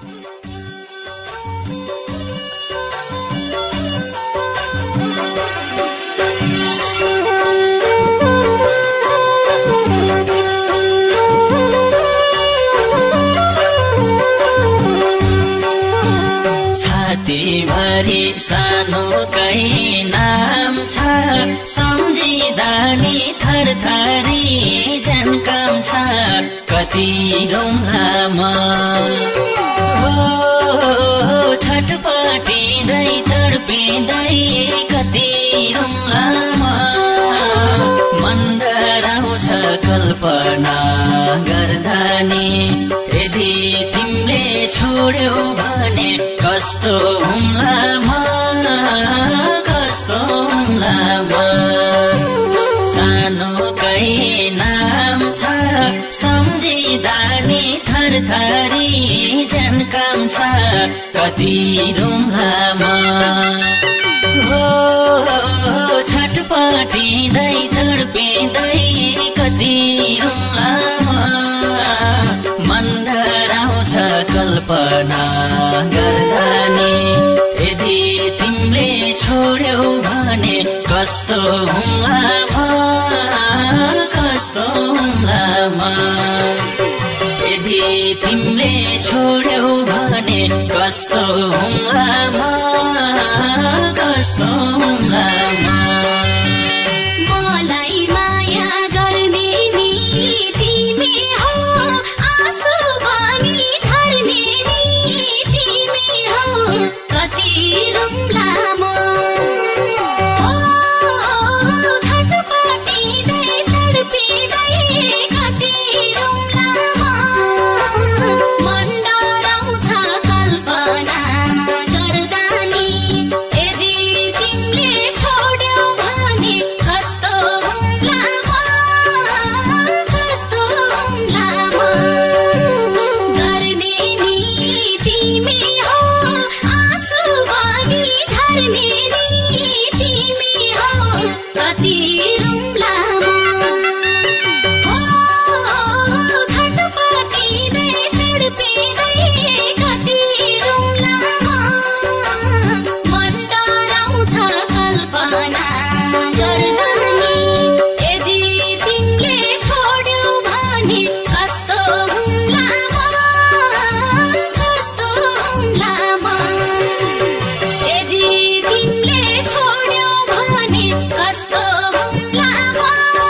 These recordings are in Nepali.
छातीभरि सानोकै नाम छ सम्झिँदा नि थरथरी झन्काम छ कति रौँलामा छटपटिँदै तडपिँदै कति रौँलामा मन डराउँछ कल्पना गर्दा नि यदि तिमीले छोड्यौ भने कस्तो हुम्लामा सानोकै नाम छ सम्झिँदा नि थरथरी झन्काम छ कति रुम्लामा छटपटिँदै तडपिँदै कति रुम्लामा मन डराउँछ कल्पना गर्दा नि यदि तिमीले छोड्यौ भने कस्तो हुम्लामा यदि तिमीले छोड्यौ भने कस्तो हुम्लामा मलाई माया गर्ने नि तिमी हो आँसु पनि झर्ने नि तिमी हो कति रुम्लामा छटपटिँदै तडपिँदै कति रुम्लामा मन डराउँछ कल्पना गर्दा नि यदि तिमीले छोड्यौ भने कस्तो हुम्लामा गर्ने नि तिमी हो आँसु पनि झर्ने नि तिमी हो कति रुम्लामा छटपटिँदै तडपिँदै कति रुम्लामा मन डराउँछ कल्पना गर्दा नि यदि तिमीले छोड्यौ भने कस्तो हुम्लामा यदि तिमीले छोड्यौ भने कस्तो हुम्लामा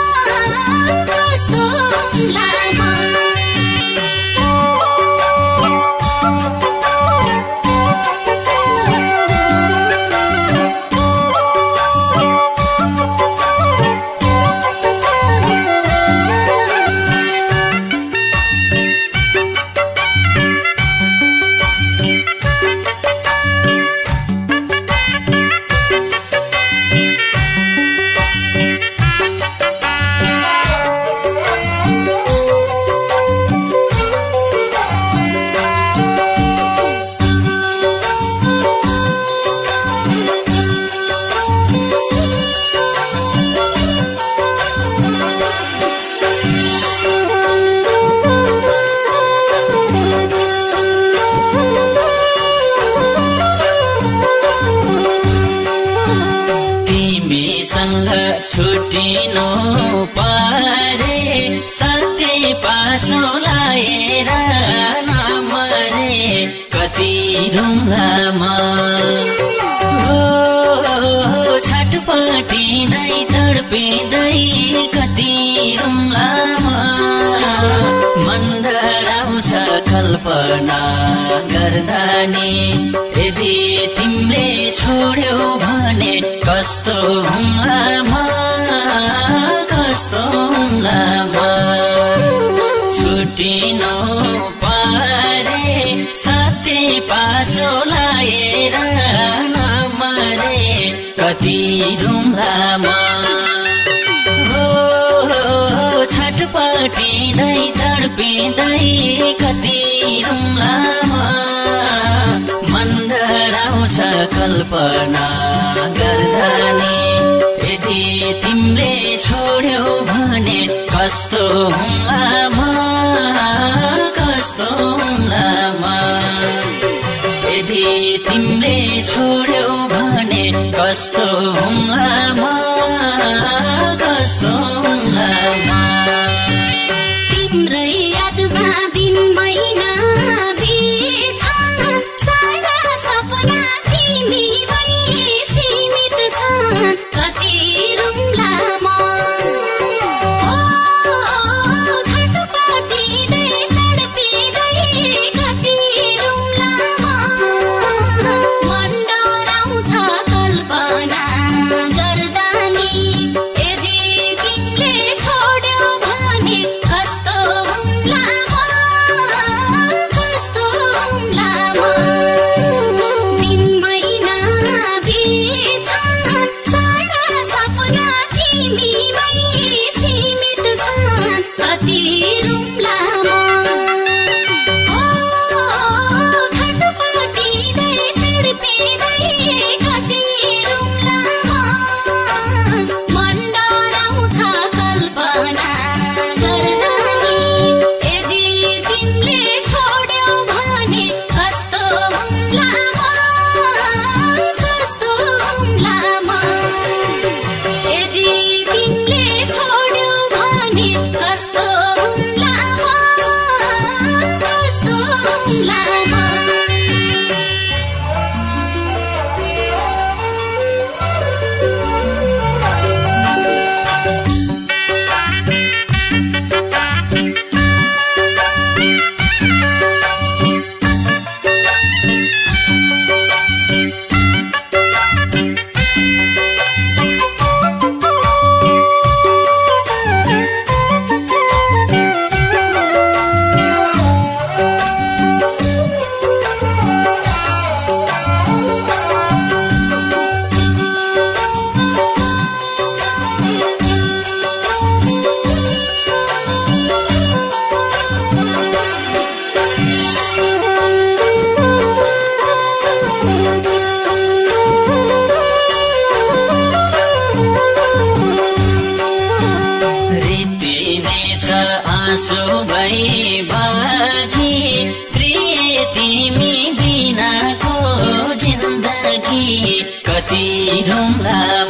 तिमीसँग छुटिनु पारे सत्य पासो लाएर नमरे कति रुम्लामा छटपटिँदै तडपिँदै कति रुम्लामा मन डराउँछ कल्पना गर्दा नि यदि तिमीले छोड्यौ भने कस्तो हुम्लामा छुटिनु पारे सत्य पासो लाएर नमरे कति रुम्लामा छटपटिँदै तडपिँदै कति रुम्लामा मन डराउँछ कल्पना गर्दा नि यदि तिमीले छोड्यौ भने कस्तो हुम्लामा तिमीले छोड्यौ भने कस्तो हुम्ला म कस्तो हुम्ला म तिम्रै यादमा दिन महिना बित्छन् सारा सपना तिमीमै सीमित छन् कति रुम्ला म छटपटिँदै तडपिँदै कति रुम्ला म मन डराउँछ कल्पना गर्दा नि यदि तिमीले छोड्यौ भने कस्तो हुम्ला म कस्तो हुम्ला म दिन महिना बित्छन् सारा सपना तिमीमै सीमित छन् कति रुम्ला म छटपटिँदै तडपिँदै कति रुम्ला म मन डराउँछ कल्पना गर्दा नि यदि तिमीले छोड्यौ भने कस्तो हुम्ला म कस्तो हुम्ला म यदि तिमीले छोड्यौ भने कस्तो हुम्ला म कस्तो हुम्ला म आँसु भई बागी प्रिय तिमी बिनाको जिन्दगी कति रुम्ला म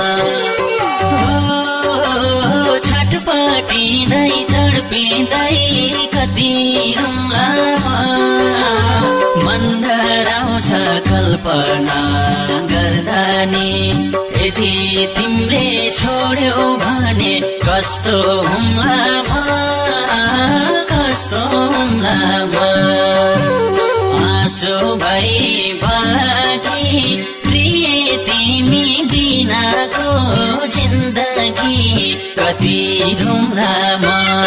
छटपटिँदै तडपिँदै कति रुम्ला म मन डराउँछ कल्पना गर्दा नि यदि तिमीले छोड्यौ भने कस्तो हुम्ला म कस्तो हुम्ला म आँसु भई बागी प्रिय तिमी बिनाको जिन्दगी कति रुम्ला म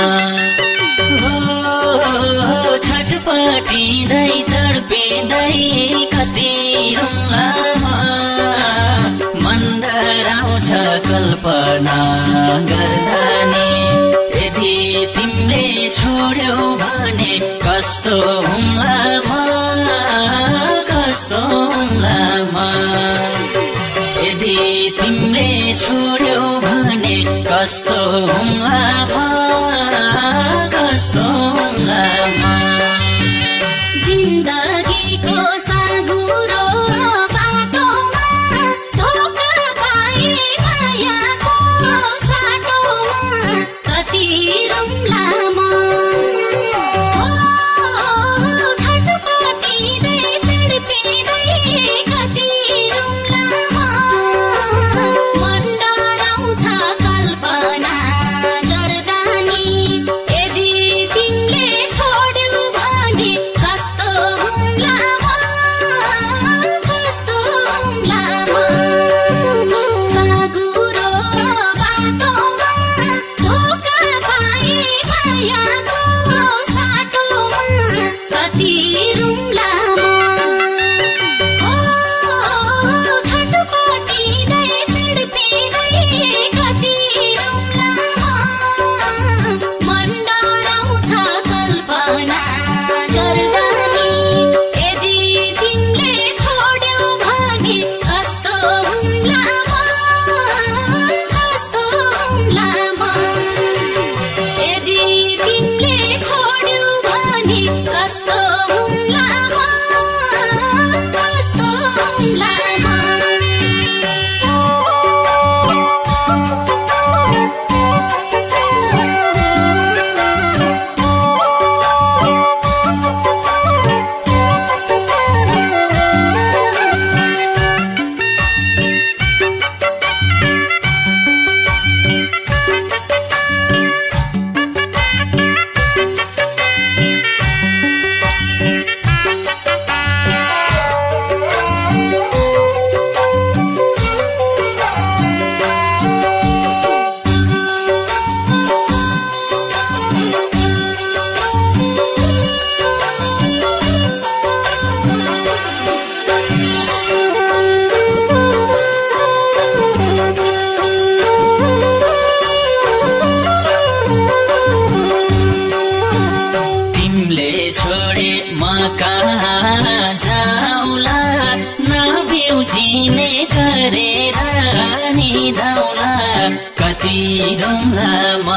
छटपटिँदै तडपिँदै कति रुम्ला म मन डराउँछ कल्पना गर्दा नि यदि तिमीले छोड्यौ भने कस्तो हुम्ला म कस्तो हुम्ला म यदि तिमीले छोड्यौ भने कस्तो हुम्ला म कस्तो हुम्ला म जिन्दगीको साँघुरो बाटोमा धोका पाए मायाको साटोमा कति रुम्ला म छटपटिँदै तडपिँदै कति रुम्ला म मन डराउँछ कल्पना गर्दा नि यदि तिमीले छोड्यौ भने कस्तो हुम्ला कहाँ जाउला नबिउजिने गरेर निधाउला कति रुम्ला म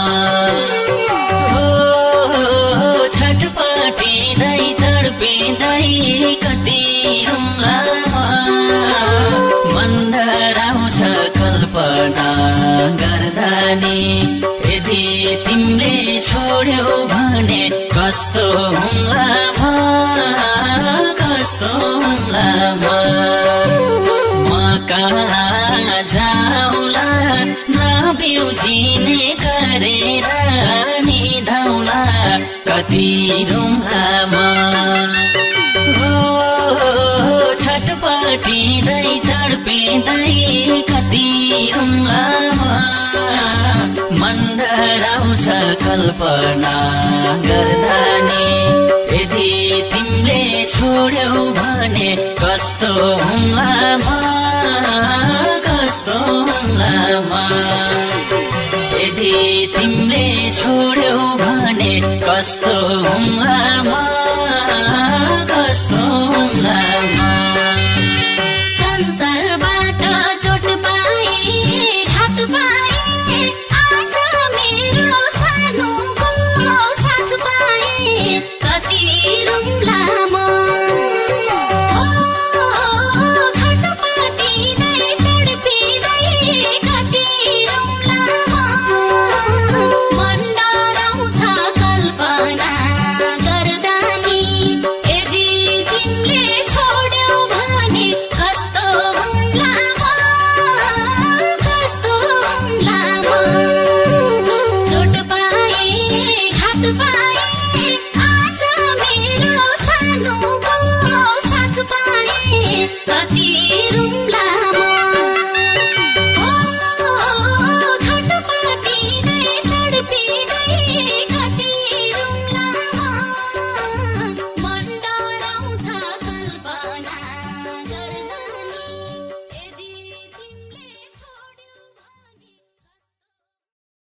छटपटिँदै तडपिँदै कति रुम्ला मन डराउँछ कल्पना गर्दा नि यदि तिमीले छोड्यौ भने कस्तो हुम्ला म कहाँ जाउला नबिउजिने गरेर निधाउला कति रुम्ला म छटपटिँदै तडपिँदै कति रुम्ला मन डराउँछ कल्पना गर्दा नि यदि तिमीले छोड्यौ भने कस्तो हुम्ला म यदि तिमीले छोड्यौ भने कस्तो हुम्ला म संसारबाट चोट पाए घात पाए आज मेरो सानोको साथ पाए कति रुम्ला म छटपटिँदै तडपिँदै कति रुम्ला म मन डराउँछ कल्पना गर्दा नि यदि तिमीले छोड्यौ भने कस्तो हुम्ला म चोट पाए घात पाए आज मेरो सानोको साथ पाए कति